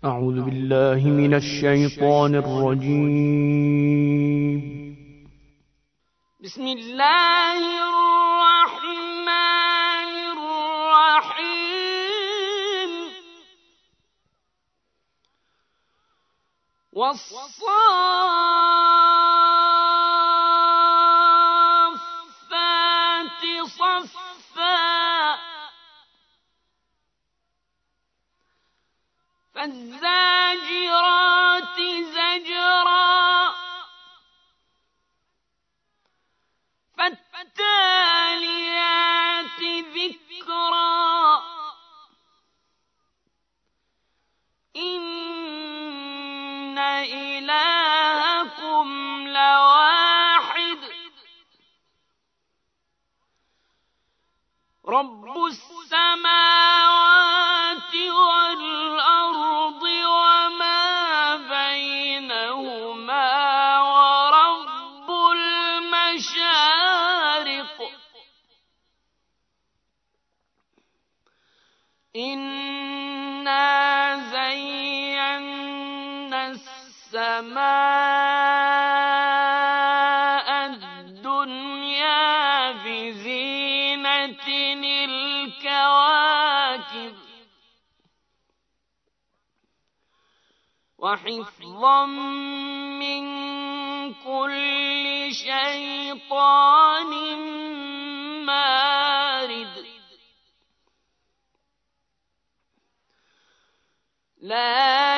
أعوذ بالله من الشيطان الرجيم. بسم الله الرحمن الرحيم. والصافات صفا فالزاجرات زجرا فالتاليات ذكرا إن إلهكم لواحد رب السماوات والأرض وما بينهما ورب المشارق إنا زينا السماء الدنيا بزينة الكواكب وحفظا من كل شيطان مارد لا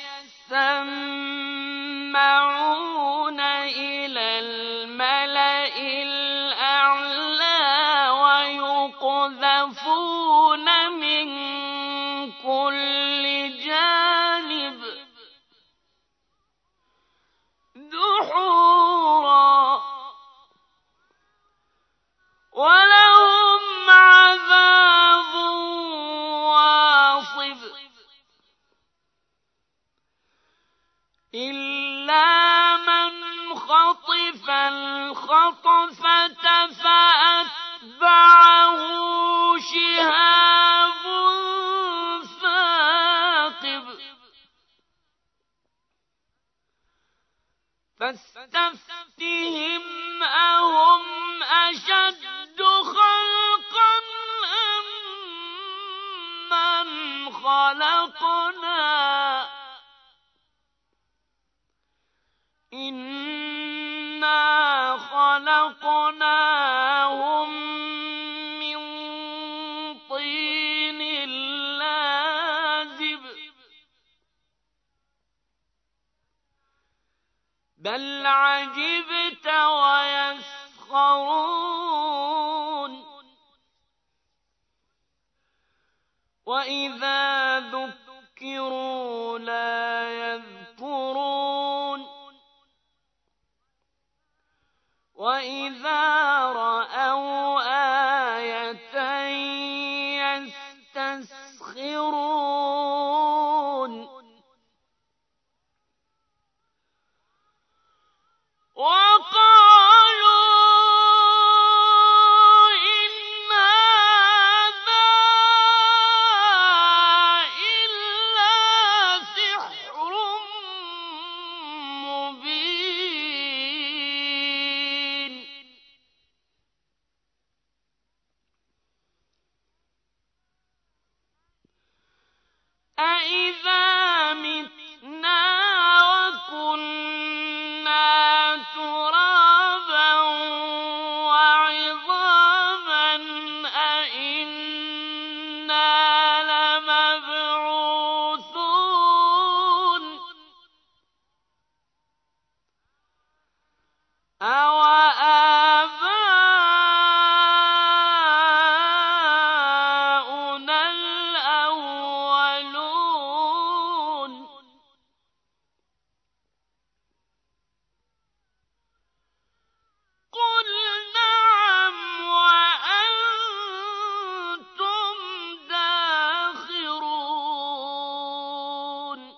يسمعون إلى الملأ الأعلى ويقذفون من كل جانب دحورا ولهم عذاب واصب إلا من خطف الخطفة فأتبعه شهاب ثاقب فاستفتهم أهم أشد خلقا أم من خلقنا إنا خلقناهم من طين لازب بل عجبت ويسخرون وإذا ذكروا لا يذكرون وإذا رأوا آية يستسخرون وقالوا إن هذا إلا سحر مبين أإذا متنا وكنا ترابا وعظاما أإنا لمبعوثون أوآباؤنا الأولون قل نعم وأنتم داخرون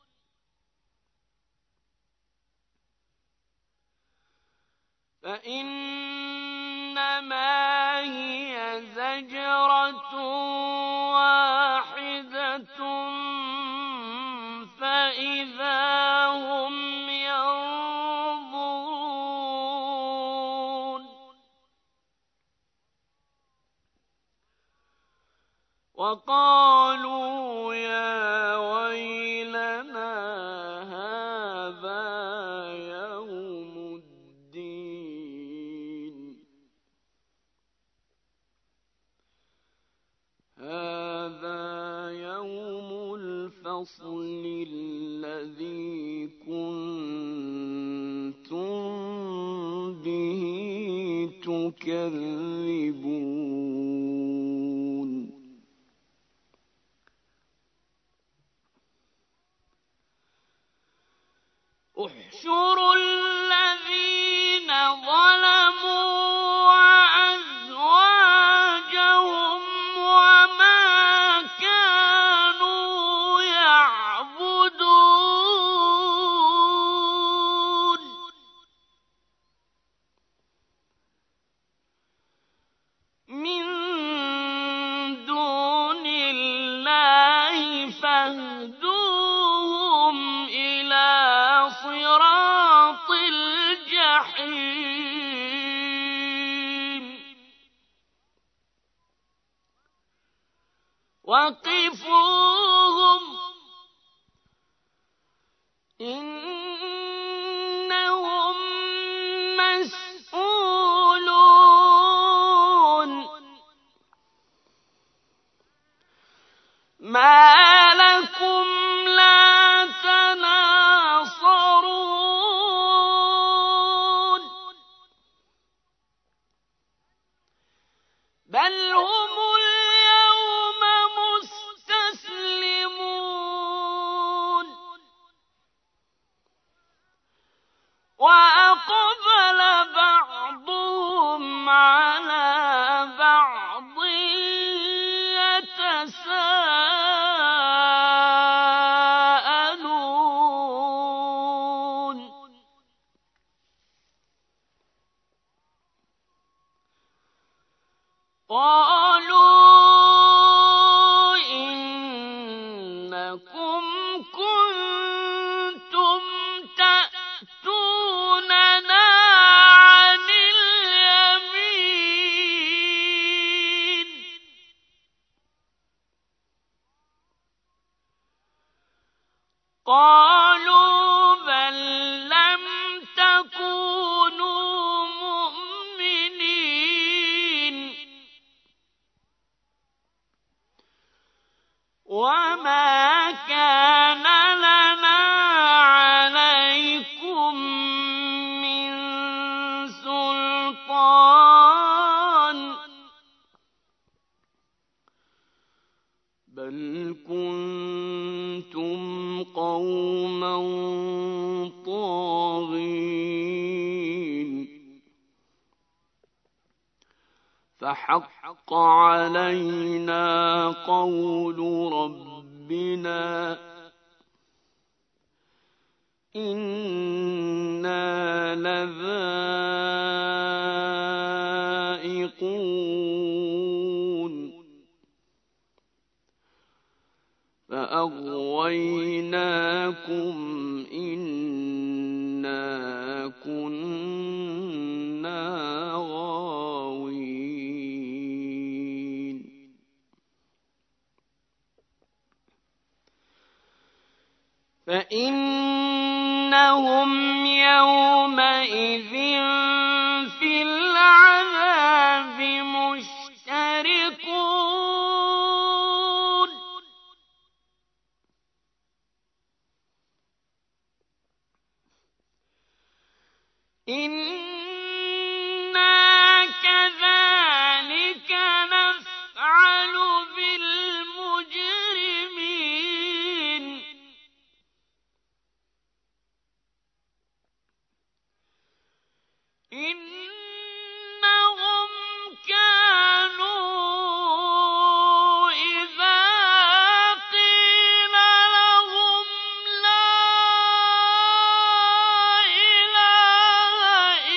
فإنما هي زجرة واحدة الفصل الذي كنتم به تكذبون احشروا الذين ظلموا وأزواجهم وما كانوا يعبدون من دون الله فاهدوهم إلى صراط الجحيم وقفوهم إنهم مسؤولون ما لكم لا تناصرون بل هم اليوم مستسلمون وأقبل بعضهم على بعض يتساءلون قالوا إنكم كنتم تأتوننا عن اليمين قالوا بل لم تكونوا مؤمنين وما كان لنا عليكم من سلطان بل كنتم قوما طاغين فحق علينا قول ربنا إنا لذائقون فأغويناكم إنا كنا غاوين فإنهم يومئذ في العذاب مشتركون إنا كذلك نفعل بالمجرمين إنهم كانوا إذا قيل لهم لا إله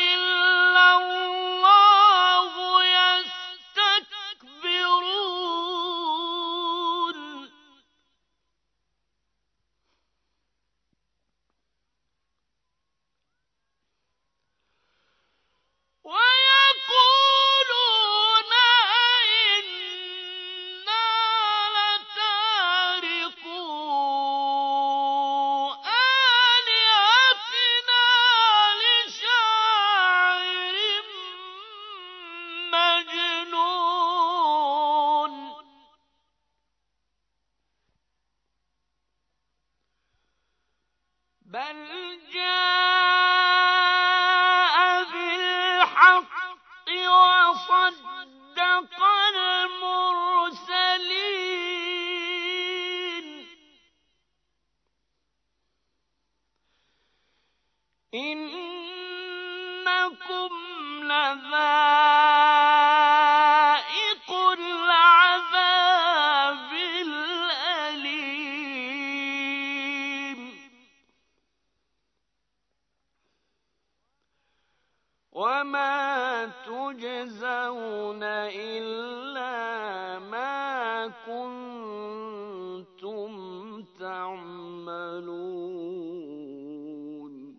بل جاء بالحق وصدق المرسلين إنكم لذائق العذاب الأليم وما تجزون إلا ما كنتم تعملون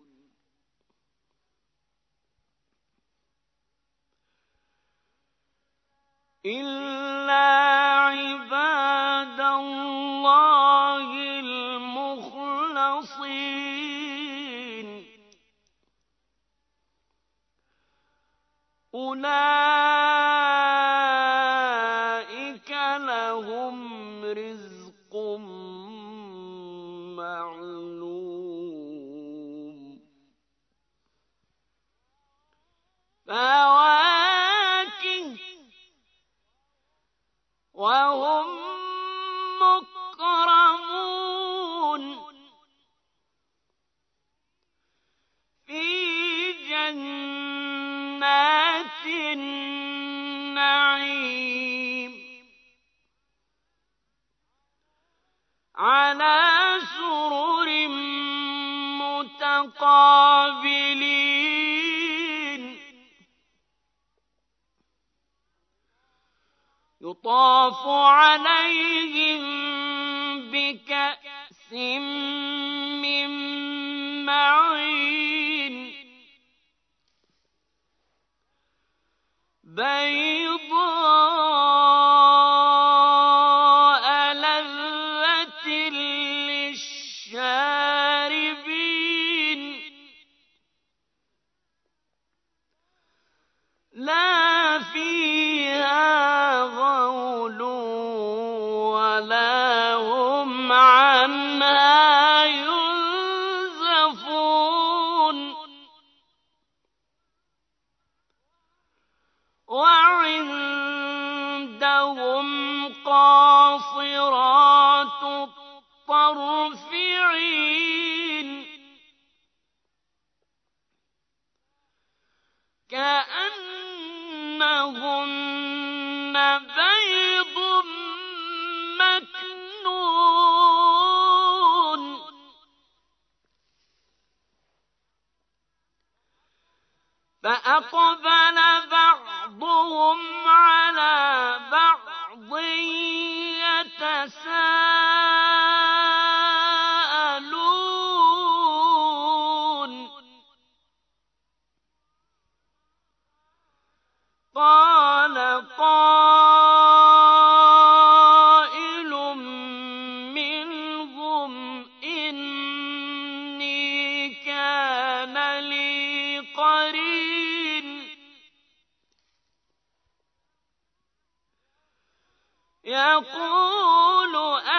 إلا عباد الله المخلصين أولئك لهم رزق معلوم فواكه وهم مكرمون في جنات النعيم على سرر متقابلين يطاف عليهم بكأس من معين بيضاء لذة للشاربين لا فيها غول ولا هم عنها ينزفون وعندهم قاصرات الطرف عين كأنهن بيض مكنون فأقبل بعضهم على بعض يتساءلون قال قائل منهم إني كان لي قرين يقول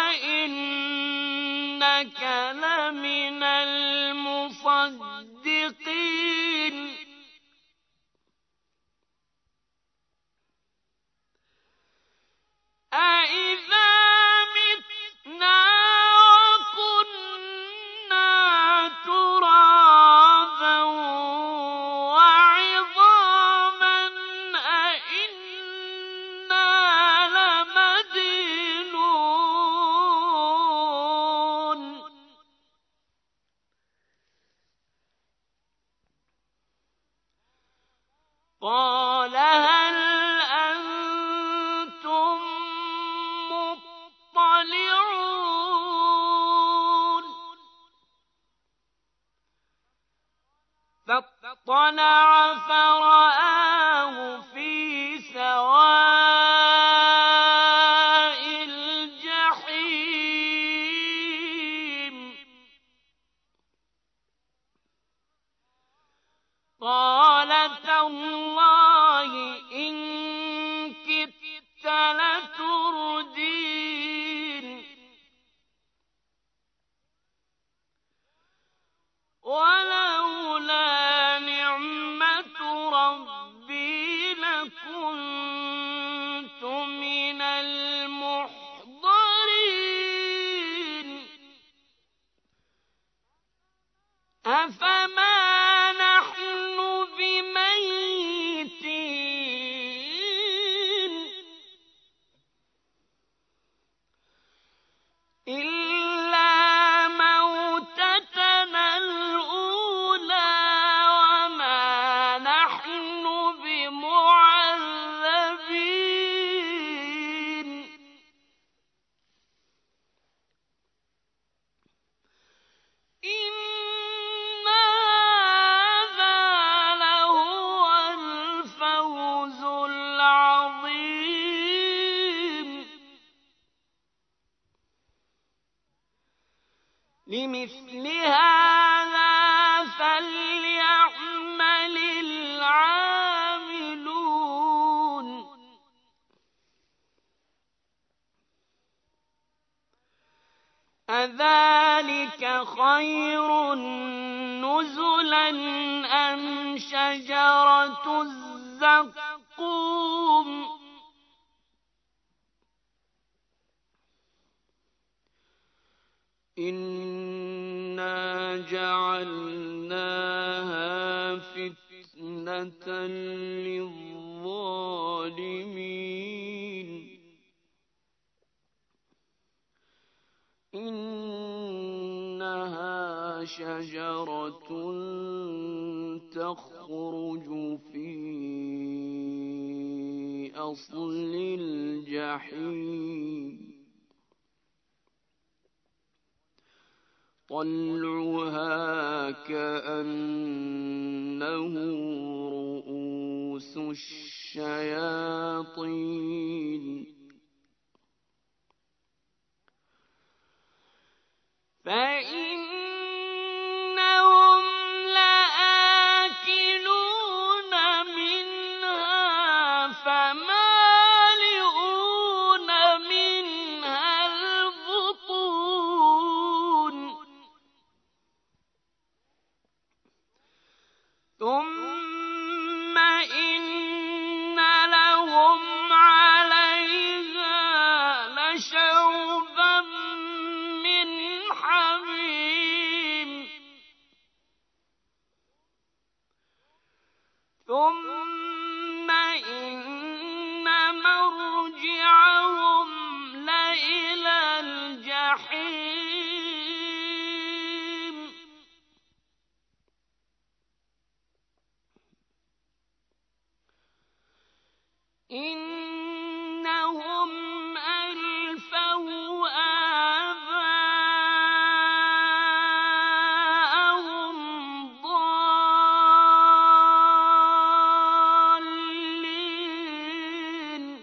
أئنك لمن المصدقين أَإِذَا مِتْنَا وَكُنَّا تُرَابًا وَعِظَامًا أَإِنَّا لَمَدِينُونَ قَالَ هَلْ أَنتُم مُّطَّلِعُونَ فاطلع فرآه في سواء الجحيم قال تالله إن كدت لتردين أفما نحن بميتين إلا موتتنا الأولى وما نحن بمعذبين إن هذا لهو الفوز العظيم لمثل هذا فليعمل العاملون أذلك خير نزلا أم شجرة الزقوم إنا جعلناها فتنة للظالمين إنها شجرة تخرج في أصل الجحيم طلعها كأنه رؤوس الشياطين فإنهم لآكلون منها فمالئون منها البطون ثم إن لهم عليها لشوبا من حميم ثم إن مرجعهم لإلى الجحيم إنهم ألفوا آباءهم ضالين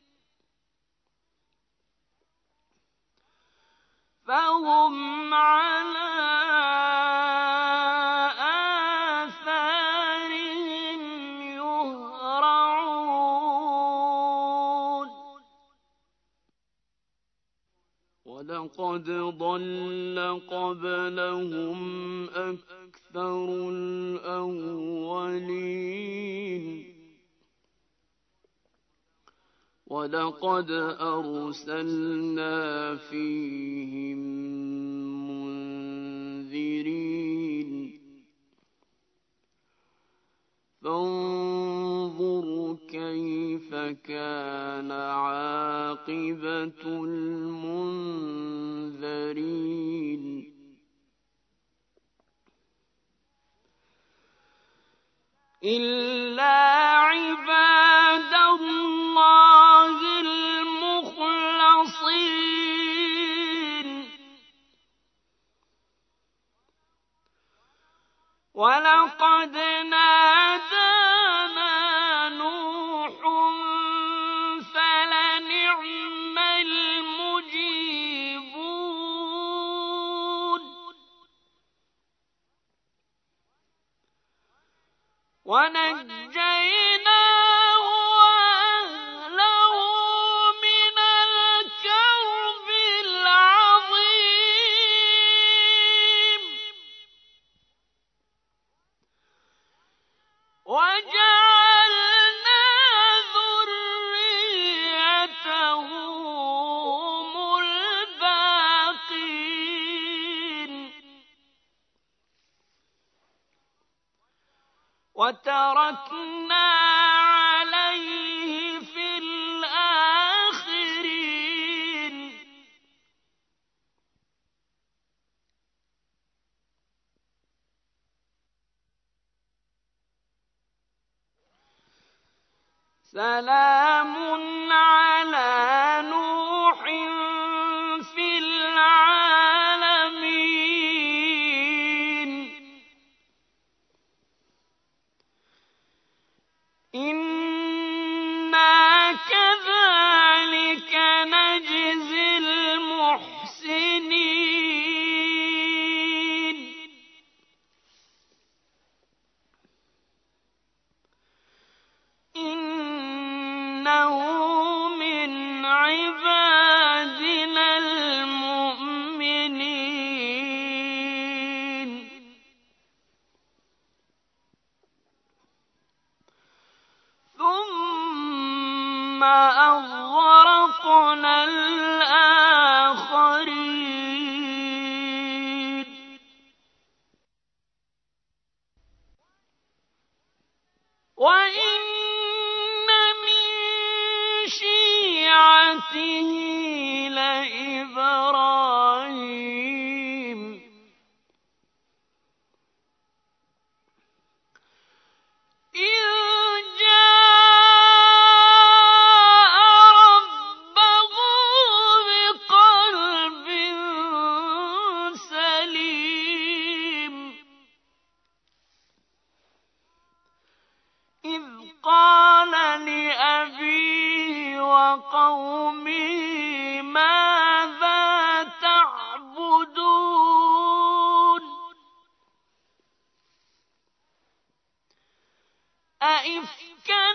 فهم على آثارهم يهرعون ولقد ضل قبلهم أكثر الأولين ولقد أرسلنا فيهم منذرين فانظر كيف كان عاقبة المنذرين إلا عباد الله المخلصين ولقد نادانا نوح فلنعم المجيبون ونجيناه وأهله من الكرب العظيم وجعلنا ذريته هم الباقين وتركنا عليه في الآخرين سلام على نوح في العالمين إنا كذلك نجزي المحسنين إنه من عبادنا المؤمنين ثم أغرقنا الآخرين وإن من شيعته لإبراهيم إذ جاء ربه بقلب سليم إذ قال لأبيه وقومه ماذا تعبدون أئفكا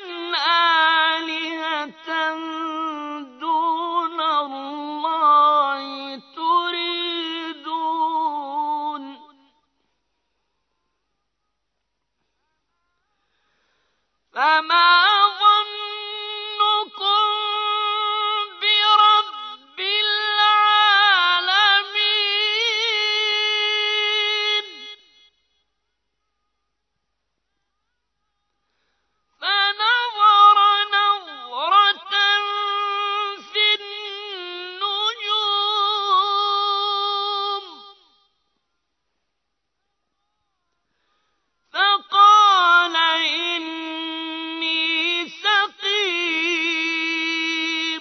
آلهة دون الله تريدون فما ظنكم برب العالمين فنظر نظرة في النجوم فقال إني سقيم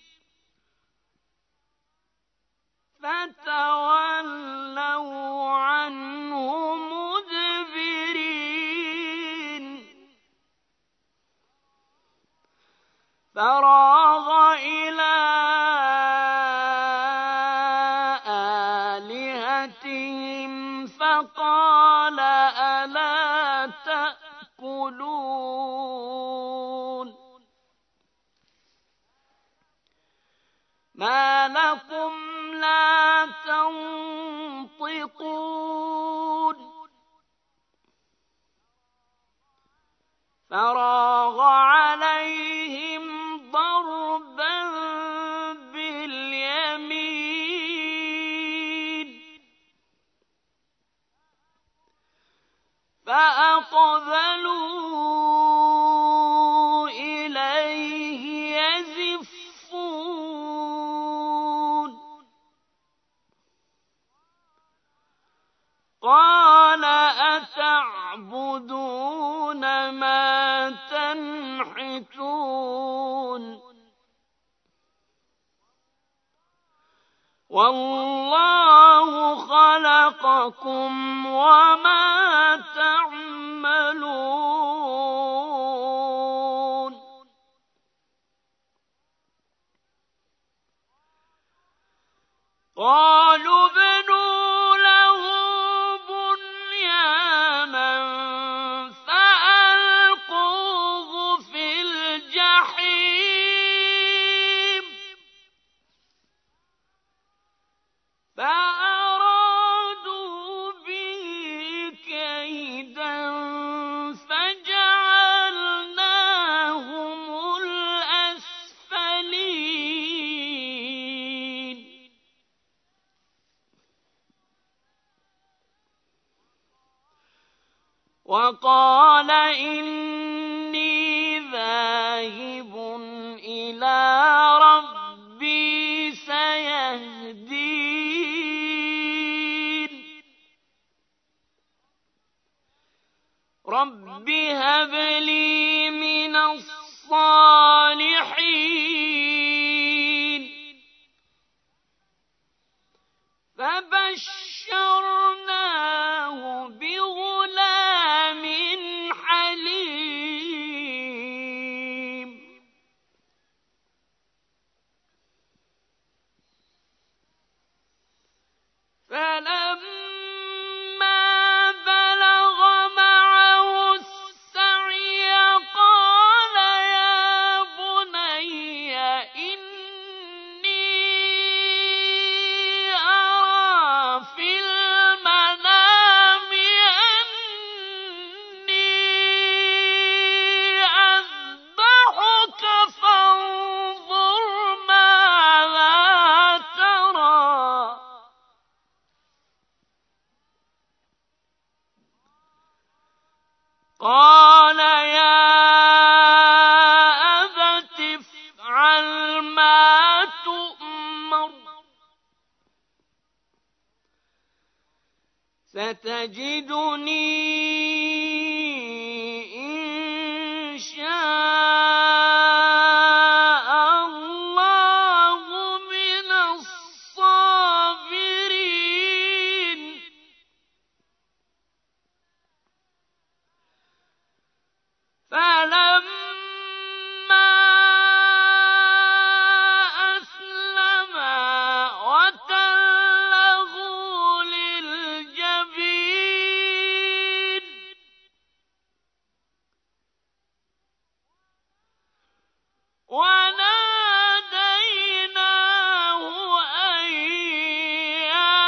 فتولوا عنه مدبرين فراغ إلى آلهتهم فقال ألا تأكلون ما لكم لا تنطقون فراغ عليهم ضربا باليمين فأقبلوا إليه يزفون قال أتعبدون ما تنحتون والله خلقكم وما تعملون قالوا ابنوا له بنيانا فألقوه في الجحيم فأرادوا به كيدا فجعلناهم الأسفلين وقال إني ذاهب إلى ربي سيهدين رب هب لي من الصالحين فبشرناه بغلام حليم فلما بلغ معه السعي قال يا بني إني أرى في المنام أني أذبحك فانظر ماذا ترى قال يا أبت افعل ما تؤمر ستجدني إن شاء الله من الصابرين فلما أسلما وتله للجبين وناديناه أن يا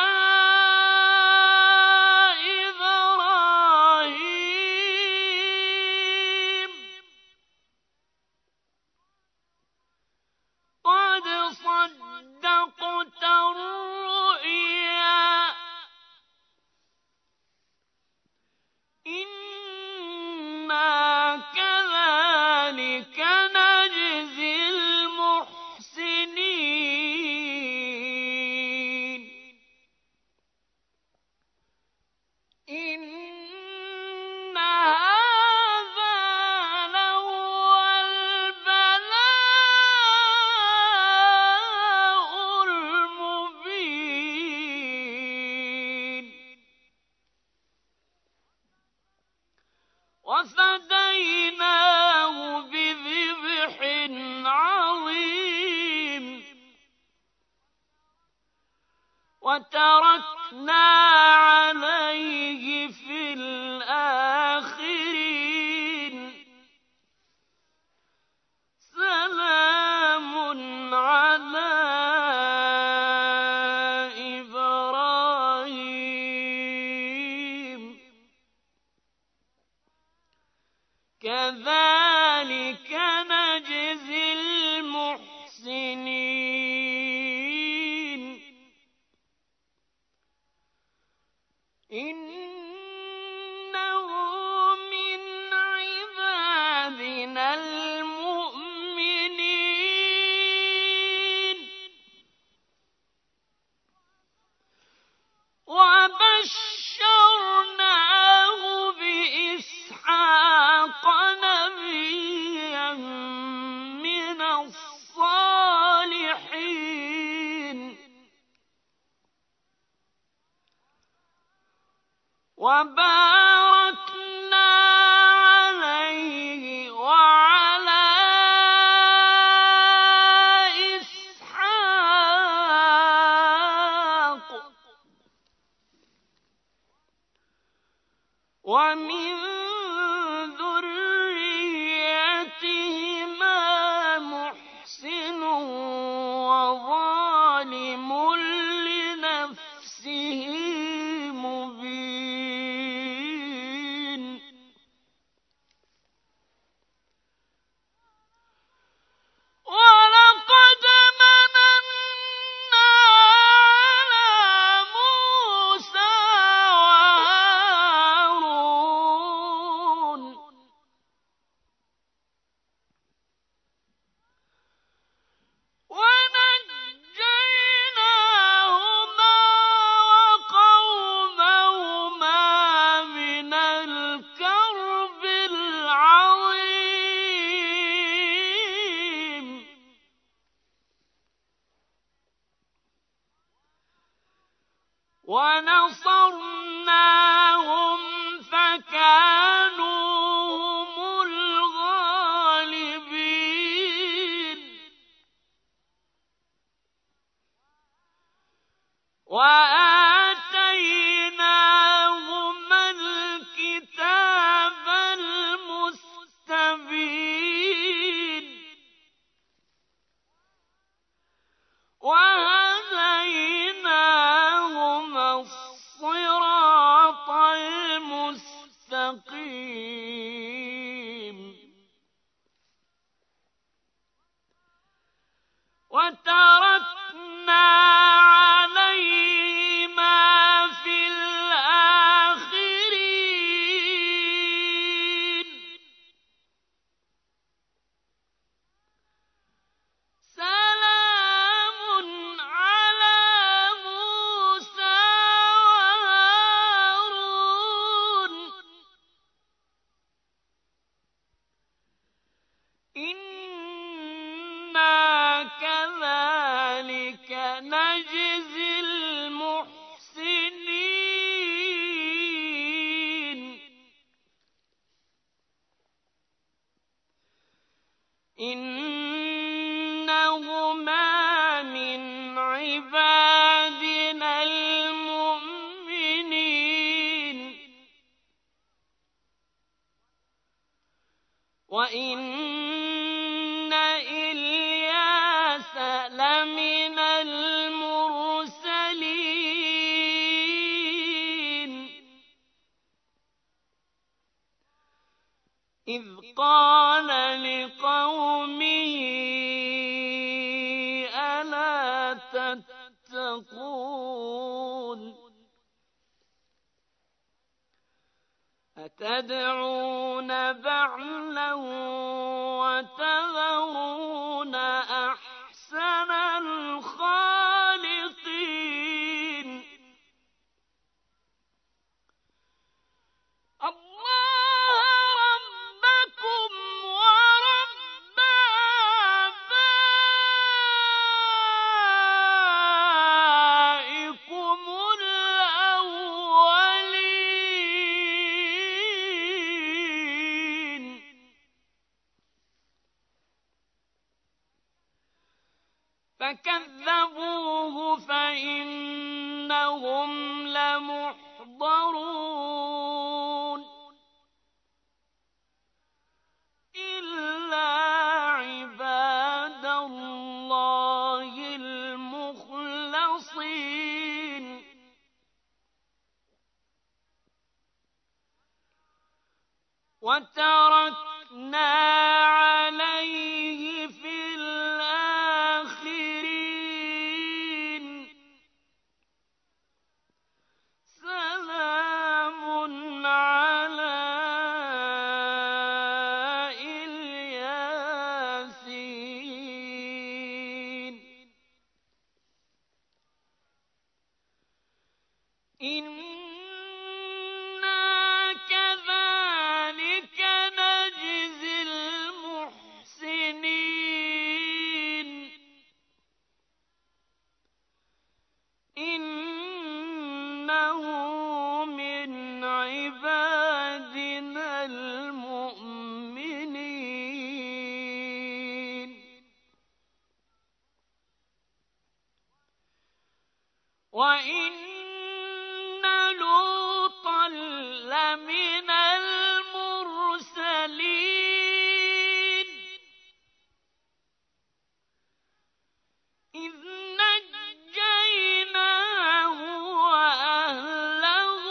إبراهيم قد صدقت الرؤيا إنا كذلك نجزي المحسنين إن هذا لهو البلاء المبين وفديناه بذبح عظيم وتركنا عليه في الآخرين سلام على إبراهيم كذلك نجزي المحسنين إنه من عبادنا المؤمنين وبشرناه بإسحاق نبيا من الصالحين وباركنا عليه وعلى إسحاق ومن ذريتهما محسن وظالم لنفسه مبين ولقد مننا على موسى وهارون ونصرناهم فكانوا هم الغالبين وآتيناهما الكتاب المستبين وهديناهما الصراط المستقيم وتركنا عليهما في الآخرين سلام على موسى وهارون إنا كذلك نجزي المحسنين إنهما من عبادنا المؤمنين وإن إلياس لمن المرسلين إذ قال لقومه ألا تتقون أتدعون بعلا وتذرون أحسن الخالقين الله ربكم ورب آبائكم الأولين فكذبوه فإنهم لمحضرون إلا عباد الله المخلصين وتركنا عليه في الآخرين سلام على الياسين إنا كذلك نجزي المحسنين إنه من عبادنا المؤمنين وإن لوطا لمن المرسلين إذ نجيناه وأهله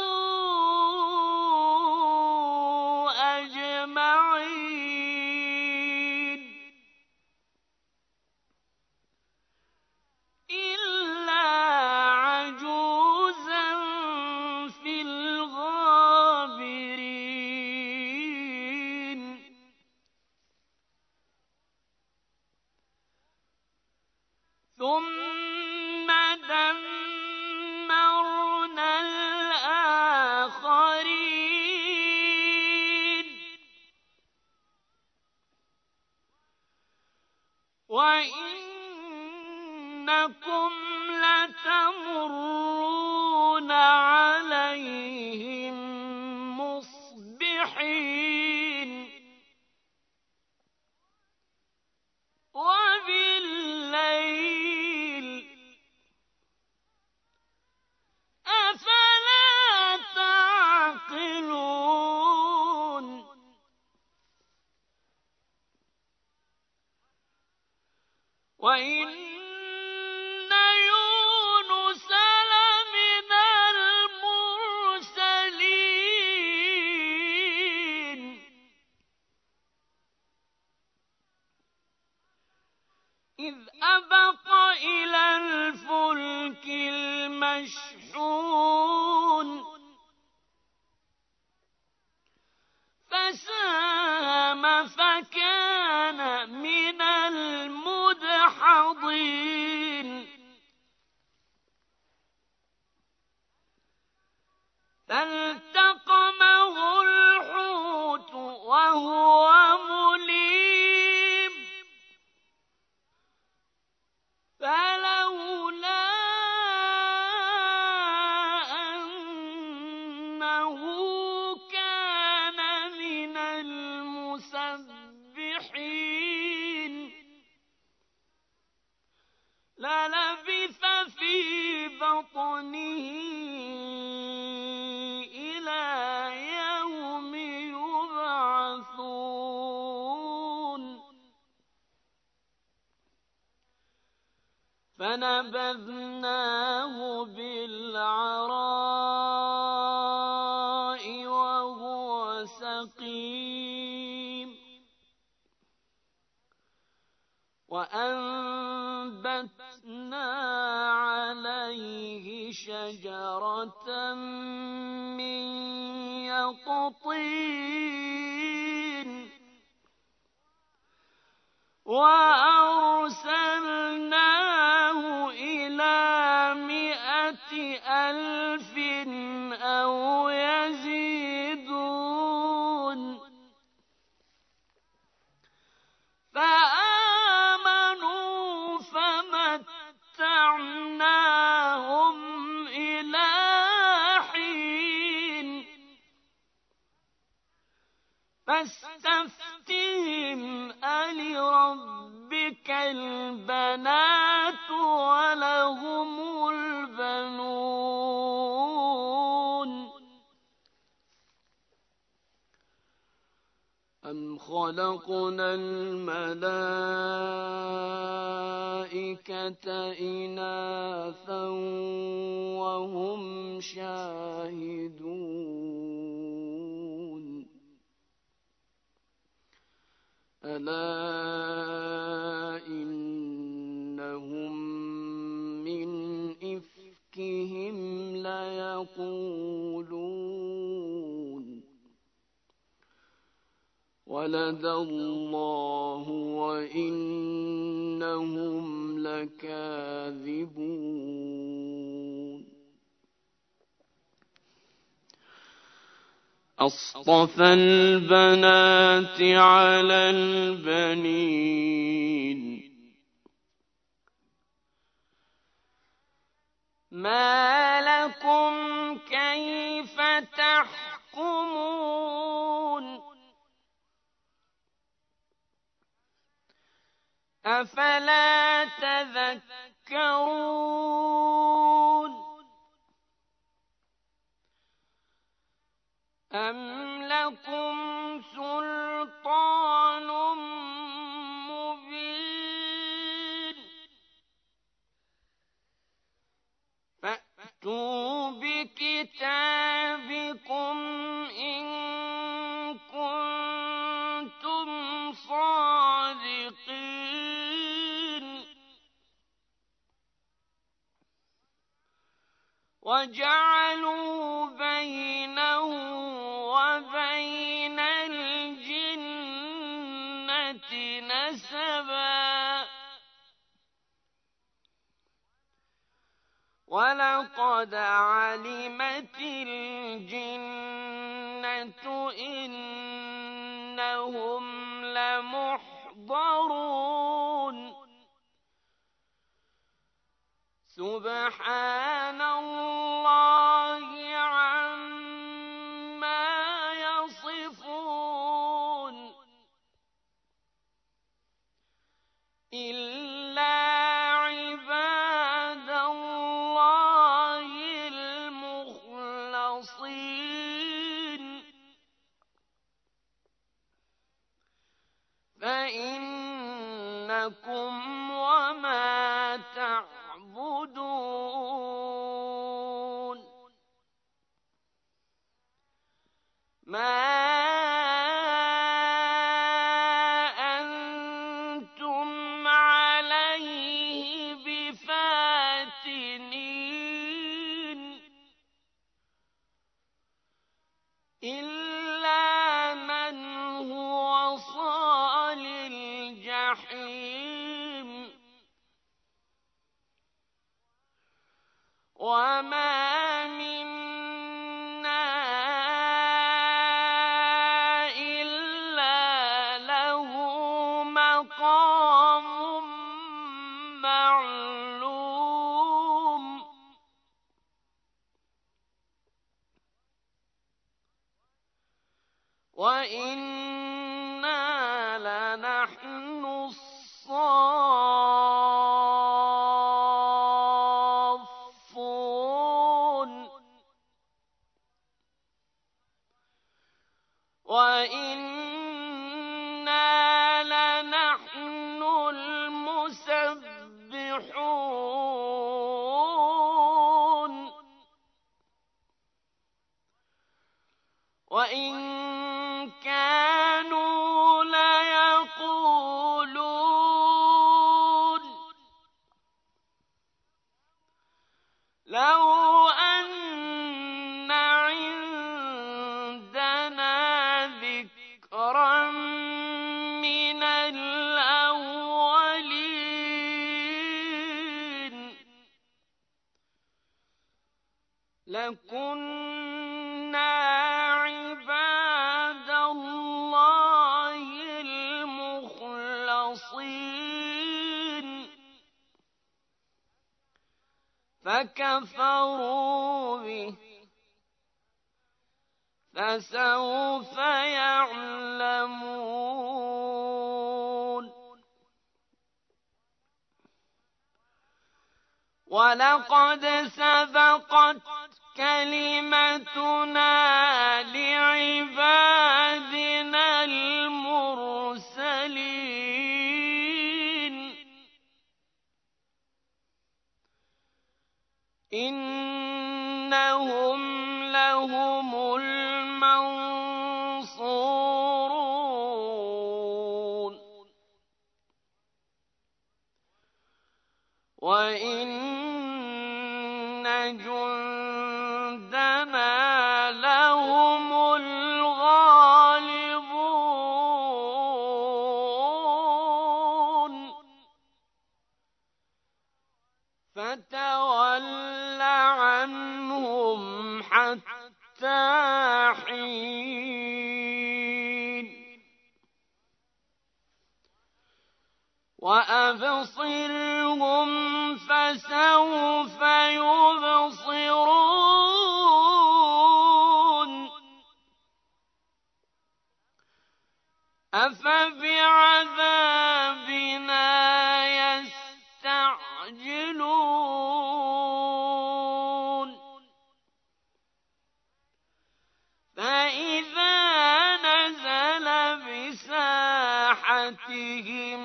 أجمعين إلا عجوزا في الغابرين ثم دمرنا الآخرين وإنكم لتمرون وإن يونس لمن المرسلين إذ أبق إلى الفلك المشحون فساهم فكان من المدحضين فالتقمه الحوت وهو مليم فلولا أنه كان من المسبحين للبث في بطنه إلى يوم يبعثون فنبذناه بالعراء وهو سقيم وأنبتنا عليه شجرة من يقطين وأرسلناه إلى 100,000 أو يزيدون فآمنوا فمتعناهم إلى حين فاستفتهم ألربك البنات ولهم البنون أم خلقنا الملائكة إناثا وهم شاهدون ألا إنهم من إفكهم ليقولون ولد الله وإنهم لكاذبون أصطفى البنات على البنين ما لكم كيف تحكمون أفلا تذكرون أم لكم سلطان مبين فأتوا بكتابكم إن كنتم صادقين وجعلوا بينه وبين الجنة نسبا ولقد علمت الجنة إنهم لمحضرون سبحان الله عما يصفون إلا عباد الله المخلصين فإنكم وما ما أنتم عليه بفاتنين إلا من هو صال الجحيم وما منا إلا له مقام معلوم وإنا لنحن الصافون وإنا لنحن المسبحون وإن كانوا ليقولون لو أن عندنا ذكرا من الأولين لكنا عباد الله المخلصين فكفروا به فسوف يعلمون ولقد سبقت كلمتنا لعبادنا المرسلين إنهم لهم المنصورون وإن جندنا لهم الغالبون فتول عنهم حتى حين وأبصرهم فسوف يبصرون أفبعذابنا يستعجلون فإذا نزل بساحتهم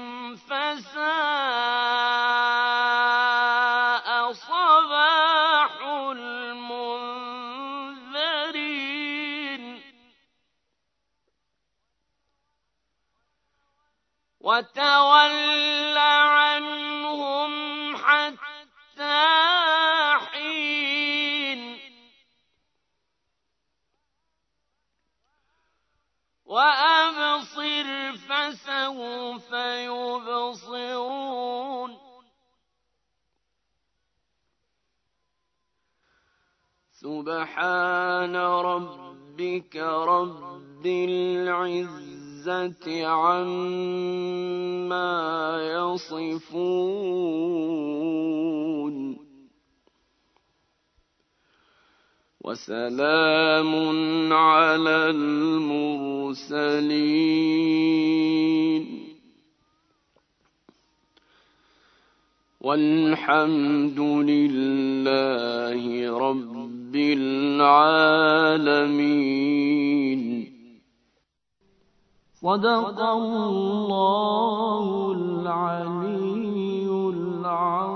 فساء صباح المنذرين وتول عنهم حتى حين وأبصر فسوف يبصرون سبحان ربك رب العزة عما يصفون وسلام على المرسلين والحمد لله رب العالمين. صدق الله العلي العظيم.